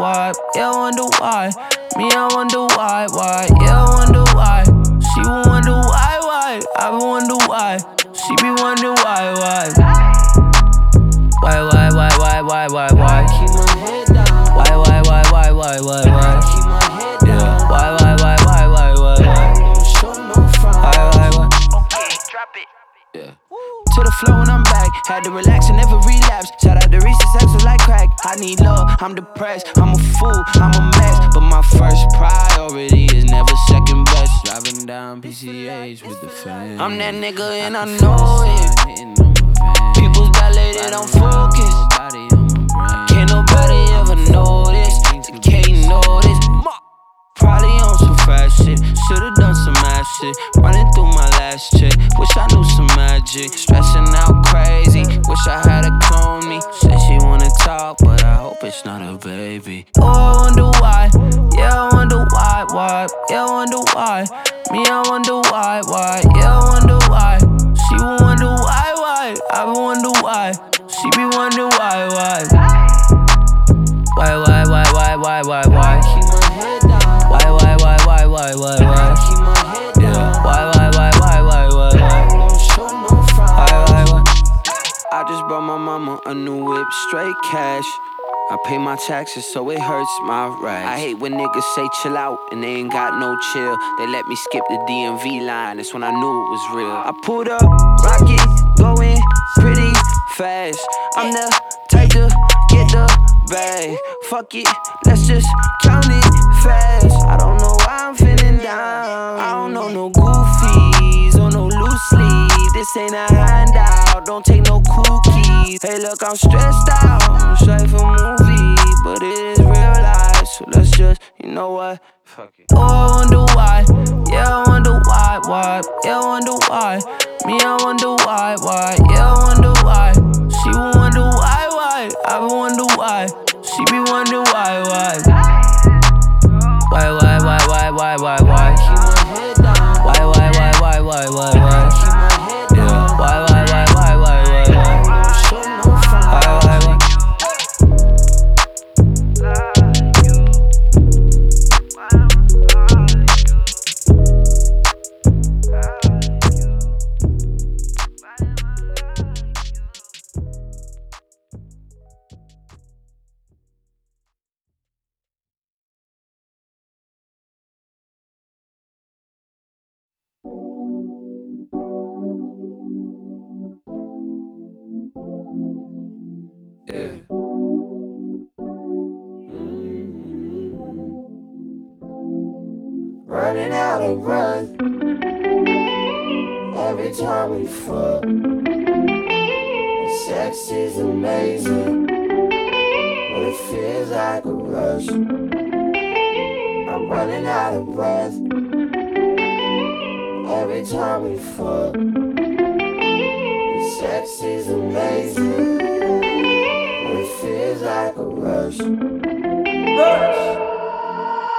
Yeah, I wonder why. Me, I wonder why. Yeah, I wonder why. She will wonder why. I will wonder why. She be wonder why. Why? Keep my head down. Why? Keep my head down. Why? Don't show no frown. Okay, drop it. Yeah. To the flow and I'm back. Had to relax and never relapse. Shout out to Reese, sex was like crack. I need love, I'm depressed. I'm a fool, I'm a mess. But my first priority is never second best. Driving down PCH with the fam. I'm that nigga and I know it. People's dilated on focus. Can't nobody ever notice. Can't notice. Probably on some fast shit. Should've done some ass shit. Running through my last chick. Wish I knew some magic. Stressing out crazy. Wish I had a clone me. Said she wanna talk, but I hope it's not a baby. Oh, I wonder why. Yeah, I wonder why. Yeah, I wonder why. Me, I wonder why. Yeah, I wonder why. She will wonder why. I will wonder why. She be wonder why. Why? Keep my head down. Why? Keep my head down. Why? Don't show no frown. I just bought my mama a new whip, straight cash. I pay my taxes so it hurts my rags. I hate when niggas say chill out and they ain't got no chill. They let me skip the DMV line, that's when I knew it was real. I pulled up, rocket, going pretty fast. I'm the type to get the bag. Fuck it, let's just count it fast. I don't know why I'm feeling down. I don't know no goofies or no loose sleeves. This ain't a handout, don't take no cookies. Hey look, I'm stressed out, I'm straight for movie, but it is real life, so let's just, you know what? Fuck it. Oh, I wonder why. Yeah, I wonder why. Yeah, I wonder why. Me, I wonder why. Yeah, I wonder why. She will wonder why. I will wonder why. She be wonder why. Why? Keep my head down. Why? Keep my head down. Don't show no frown. Yeah. Running out of breath every time we fuck. The sex is amazing, but it feels like a rush. I'm running out of breath every time we fuck. The sex is amazing, but it feels like a rush.